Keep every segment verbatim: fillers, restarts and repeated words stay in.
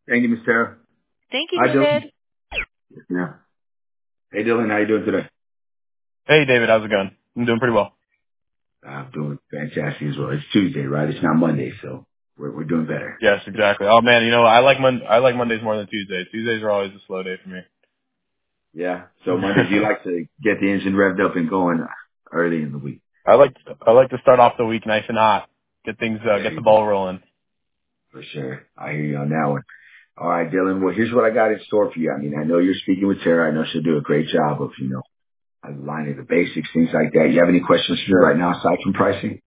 Thank you, Miss Sarah. Thank you, Hi, Dylan. David. Yeah. Hey, Dylan. How you doing today? Hey, David. How's it going? I'm doing pretty well. I'm doing fantastic as well. It's Tuesday, right? It's not Monday, so we're we're doing better. Yes, exactly. Oh man, you know I like Mon I like Mondays more than Tuesdays. Tuesdays are always a slow day for me. Yeah. So Mondays, you like to get the engine revved up and going early in the week. I like I like to start off the week nice and hot, get things uh, There get the you go. ball rolling. For sure. I hear you on that one. All right, Dylan. Well, here's what I got in store for you. I mean, I know you're speaking with Sarah. I know she'll do a great job of, you know, aligning the basics, things like that. You have any questions for me Sure. right now aside from pricing?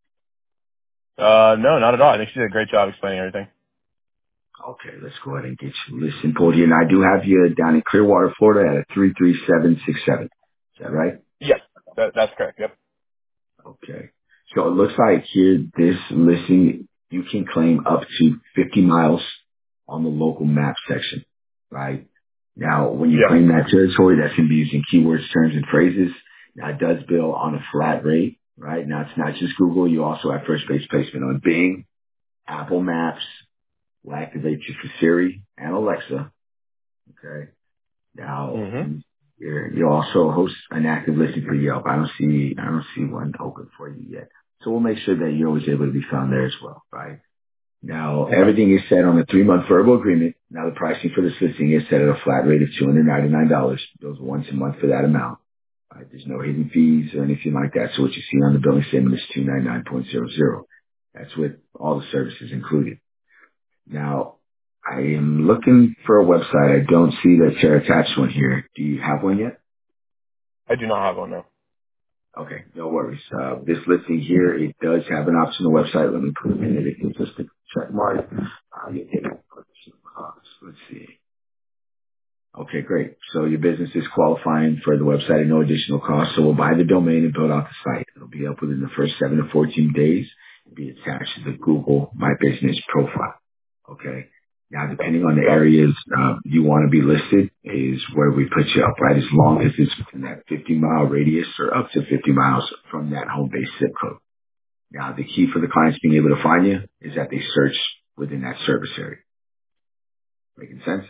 Uh, no, not at all. I think she did a great job explaining everything. Okay, let's go ahead and get you listed pulled here. And I do have you down in Clearwater, Florida at a three three seven six seven. Is that right? Yes, that, that's correct. Yep. Okay. So it looks like here, this listing, you can claim up to fifty miles on the local map section, right? Now, when you Yeah. claim that territory, that's going to be using keywords, terms, and phrases. Now, it does bill on a flat rate, right? Now, it's not just Google. You also have first page placement on Bing, Apple Maps, will activate you for Siri and Alexa, okay? Now, Mhm. you're, you also host an active listing for Yelp. I don't see, I don't see one open for you yet. So we'll make sure that you're always able to be found there as well, right? Now, Okay. everything is set on a three-month verbal agreement. Now, the pricing for this listing is set at a flat rate of two hundred ninety-nine dollars. Bills once a month for that amount. Right? There's no hidden fees or anything like that. So what you see on the billing statement is two hundred ninety-nine dollars. That's with all the services included. Now, I am looking for a website. I don't see that you're attached one here. Do you have one yet? I do not have one now. Okay, no worries. Uh, this listing here, it does have an optional website. Let me put it in it. It can just check mark. Uh, you get it. Let's see. Okay, great. So your business is qualifying for the website at no additional cost. So we'll buy the domain and build out the site. It'll be up within the first seven to fourteen days. It'll be attached to the Google My Business profile. Okay. Now, depending on the areas uh, you want to be listed is where we put you up, right? As long as it's within that fifty mile radius or up to fifty miles from that home base zip code. Now, the key for the clients being able to find you is that they search within that service area. Making sense?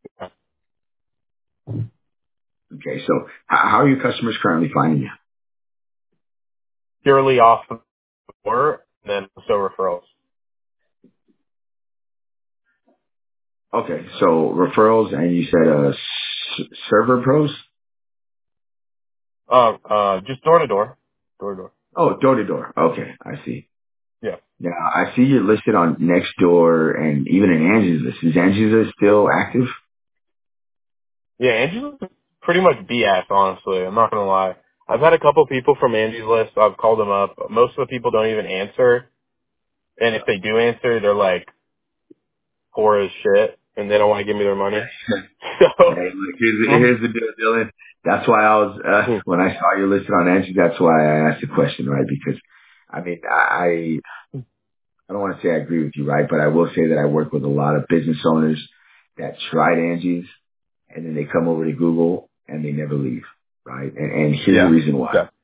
Okay. So how, how are your customers currently finding you? Purely off the order, and then also referrals. Okay. So referrals and you said, uh, s- server pros? Uh, uh, just door to door. Door to door. Oh, door to door. Okay. I see. Yeah. Now, I see you're listed on Nextdoor and even in Angie's list. Is Angie's list still active? Yeah, Angie's List is pretty much B S, honestly. I'm not gonna lie. I've had a couple people from Angie's List. I've called them up. Most of the people don't even answer, and if they do answer, they're like poor as shit, and they don't want to give me their money. So, Hey, look, here's, mm, here's the deal, Dylan. That's why I was, uh, mm, when I saw you listed on Angie, that's why I asked the question, right? Because, I mean, I, I don't want to say I agree with you, right? But I will say that I work with a lot of business owners that tried Angie's and then they come over to Google and they never leave, right? And, and here's the yeah, reason why. yeah,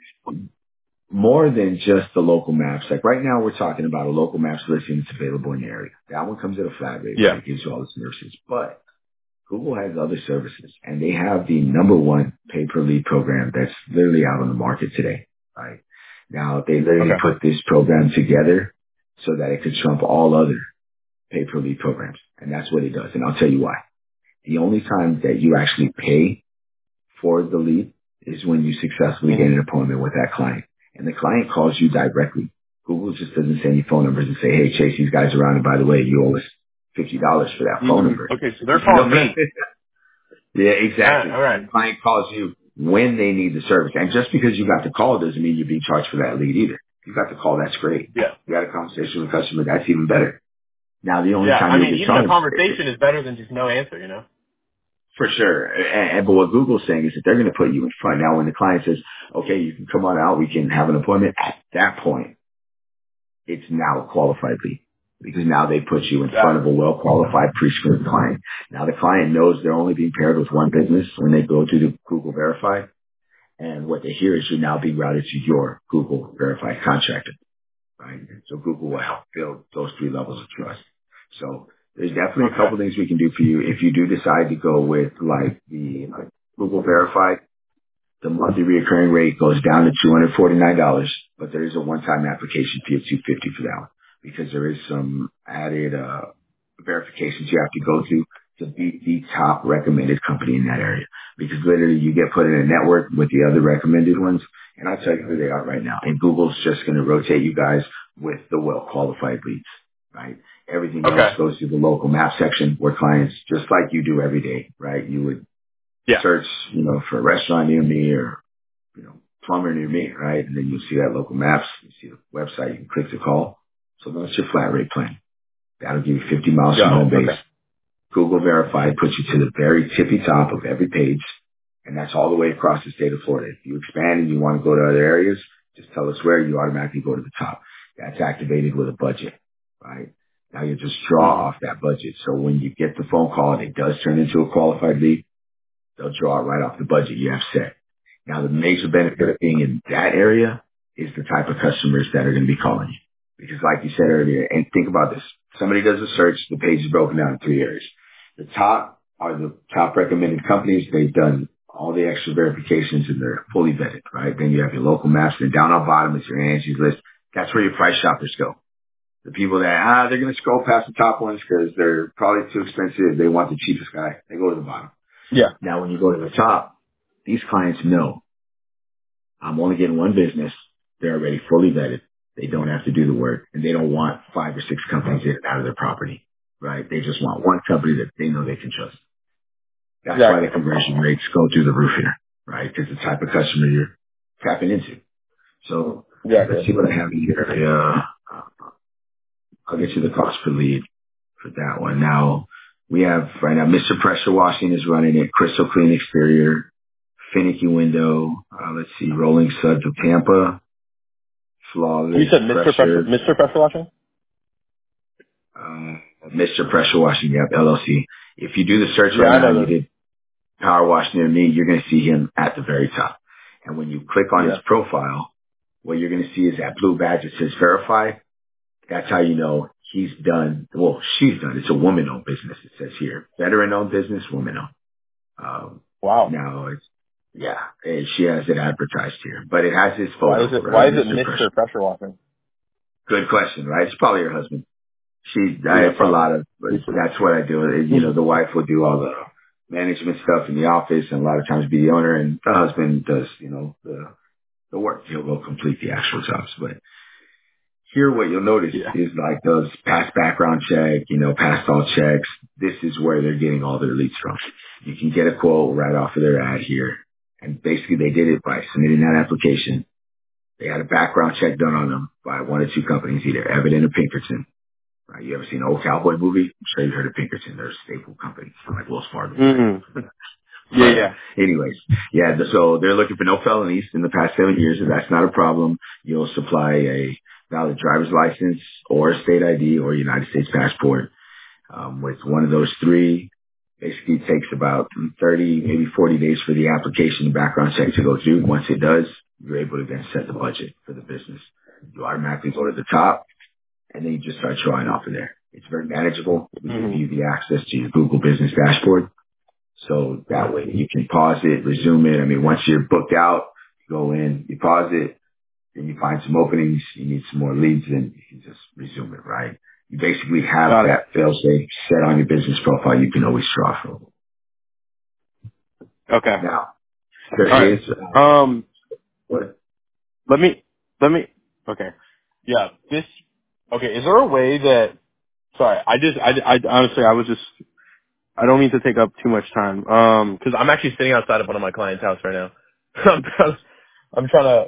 More than just the local maps. Like right now we're talking about a local maps listing that's available in the area. That one comes at a flat rate, right? yeah. It gives you all the services. But Google has other services and they have the number one pay per lead program that's literally out on the market today, right? Now they literally Okay, put this program together so that it could trump all other pay per lead programs. And that's what it does. And I'll tell you why. The only time that you actually pay for the lead is when you successfully get mm-hmm. an appointment with that client. And the client calls you directly. Google just doesn't send you phone numbers and say, hey, chase these guys around and by the way, you owe us fifty dollars for that phone Mm, number. okay, so they're You know, calling me. yeah, All right, exactly. all right. The client calls you when they need the service. And just because you got the call doesn't mean you're being charged for that lead either. If you got the call, that's great. Yeah, You got a conversation with a customer, that's even better. Now, the only yeah. time I you'll mean, get even a charged, conversation is better than just no answer, you know. for sure. And, and but what Google's saying is that they're going to put you in front. Now, when the client says, okay, you can come on out, we can have an appointment, at that point, it's now a qualified lead. Because now they put you in front Got of it. a well-qualified pre-screened client. Now the client knows they're only being paired with one business when they go to the Google Verify. And what they hear is you're now being routed to your Google Verified contractor, right? So Google will help build those three levels of trust. So There's definitely a Okay. couple things we can do for you if you do decide to go with like the like, Google Verified. The monthly recurring rate goes down to two hundred forty-nine dollars, but there is a one-time application fee of two hundred fifty dollars for that one because there is some added uh, verifications you have to go through to be the top recommended company in that area. Because literally you get put in a network with the other recommended ones, and I'll tell you who they are right now. And Google's just going to rotate you guys with the well-qualified leads, right? Everything else Okay. goes to the local map section where clients, just like you do every day, right? You would Yeah. search, you know, for a restaurant near me or, you know, plumber near me, right? And then you'll see that local maps, you see the website, you can click to call. So that's your flat rate plan. That'll give you fifty miles from Got it. home base. Okay. Google Verified puts you to the very tippy top of every page, and that's all the way across the state of Florida. If you expand and you want to go to other areas, just tell us where, you automatically go to the top. That's activated with a budget, right? Now you just draw Mhm. off that budget. So when you get the phone call and it does turn into a qualified lead, they'll draw it right off the budget you have set. Now the major benefit of being in that area is the type of customers that are going to be calling you. Because like you said earlier, and think about this, somebody does a search, the page is broken down in three areas. The top are the top recommended companies. They've done all the extra verifications and they're fully vetted, right? Then you have your local maps, and down on bottom is your Angie's List. That's where your price shoppers go. The people that, ah, they're going to scroll past the top ones because they're probably too expensive. They want the cheapest guy. They go to the bottom. Yeah. Now, when you go to the top, these clients know I'm only getting one business. They're already fully vetted. They don't have to do the work, and they don't want five or six companies in and out of their property, right? They just want one company that they know they can trust. That's why the Exactly. conversion rates go through the roof here, right? Because the type of customer you're tapping into. So let's Exactly. see what I have in here. Uh, I'll get you the cost per lead for that one. Now, we have right now Mister Pressure Washing is running it, crystal clean exterior, finicky window. Uh, let's see, rolling suds of Tampa, You flawless said Mister Pressure, pressure. Mister Pressure washing? Uh, Mister Pressure Washing, yep, L L C. If you do the search Yeah, right I now, know you them. did power wash near me, you're going to see him at the very top. And when you click on his Yeah. profile, what you're going to see is that blue badge that says verify. That's how you know he's done. Well, she's done. It's a woman-owned business. It says here, veteran-owned business, woman-owned. Um, Wow. now it's, yeah, and she has it advertised here, but it has his Why is photo, it? Why right? is it Mister Pressure. Mister Pressure washing? Good question, right? It's probably her husband. She, I, Yeah, it's a probably. lot of, but that's what I do. You know, the wife will do all the management stuff in the office and a lot of times be the owner, and the husband does, you know, the, the work. He'll go complete the actual jobs, but here, what you'll notice Yeah. is like those past background check, you know, past all checks. This is where they're getting all their leads from. You can get a quote right off of their ad here. And basically they did it by submitting that application. They had a background check done on them by one or two companies, either Evident or Pinkerton. Right? You ever seen an old cowboy movie? I'm sure you've heard of Pinkerton. They're a staple company, like Wells Fargo, right? Mm-hmm. Yeah, But yeah. anyways, yeah, th- so they're looking for no felonies in the past seven years. If that's not a problem, you'll supply a valid driver's license or a state I D or a United States passport. Um, with one of those three, basically it takes about thirty, maybe forty days for the application and background check to go through. Once it does, you're able to then set the budget for the business. You automatically go to the top and then you just start drawing off of there. It's very manageable. We give Mm-hmm. you the access to your Google Business Dashboard. So that way you can pause it, resume it. I mean, once you're booked out, you go in, you pause it, then you find some openings, you need some more leads, and you can just resume it, right? You basically have Got it. that fail-safe set on your business profile you can always draw from. Okay. Now, All right. there is, uh, Um, what, let me, let me, okay. Yeah, this, okay, is there a way that, sorry, I just, I, I honestly, I was just, I don't mean to take up too much time, um, cause I'm actually sitting outside of one of my clients' house right now. I'm trying, I'm trying to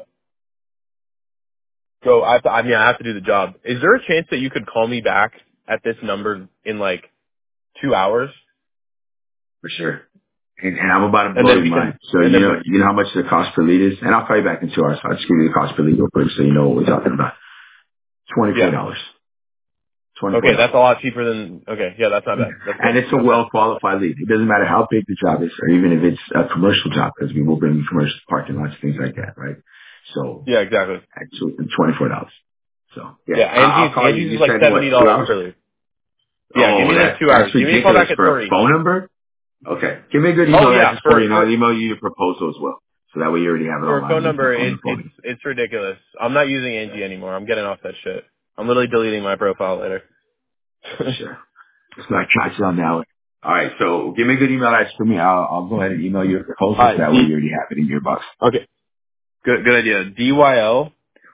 go, I have to, I mean, I have to do the job. Is there a chance that you could call me back at this number in like two hours? for sure. And, and I'm about to And blow then your we can, mind. So and you then we, know, you know how much the cost per lead is? And I'll call you back in two hours. So I'll just give you the cost per lead real quick so you know what we're talking about. twenty-four yeah. dollars twenty-four Okay, dollars that's a lot cheaper than, okay, yeah, that's not bad. That's And good. it's a well-qualified lead. It doesn't matter how big the job is or even if it's a commercial job because we will bring you commercial parking lots, things like that, right? So Yeah, exactly. actually twenty-four dollars So yeah, Yeah, I'll, I'll Angie's, call you. Angie's You is like said seventy what, two dollars hours? per lead. Yeah, give Oh, me like that's two that's hours. Give me a call ridiculous back at for a three. phone number. Okay, give me a good Oh email yeah, address for for you, and I'll for email you your proposal as well. So that way you already have it for all a phone lined up number, on it, the it's phone. it's ridiculous. I'm not using Angie anymore. I'm getting off that shit. I'm literally deleting my profile later. Sure. Just not catch on that one. All right, so give me a good email address for me. I'll, I'll go ahead and email you a All proposal so right, that way D. you already have it in your box. Okay, good good idea. D Y L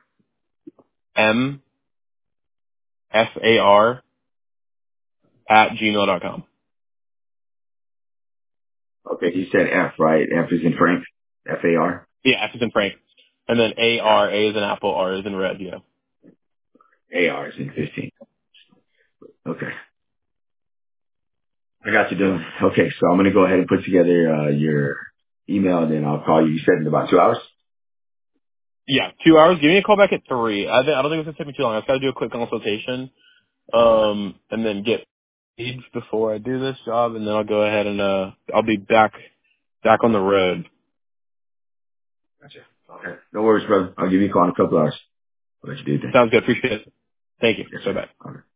M F A R at gmail dot com. Okay, you said F, right? F is in Frank. F A R. Yeah, F is in Frank, and then A F R A is in Apple, R is in Red. Yeah. A R is in fifteen. Okay. I got you doing. Okay, so I'm gonna go ahead and put together uh, your email, and then I'll call you. You said in about two hours. Yeah, two hours. Give me a call back at three. I, think, I don't think it's gonna take me too long. I just gotta do a quick consultation, um, and then get paid before I do this job, and then I'll go ahead and uh, I'll be back back on the road. Gotcha. Okay. No worries, brother. I'll give you a call in a couple hours. I'll let you do that. Sounds good. Appreciate it. Thank you. Yes, Bye sir. bye. Okay.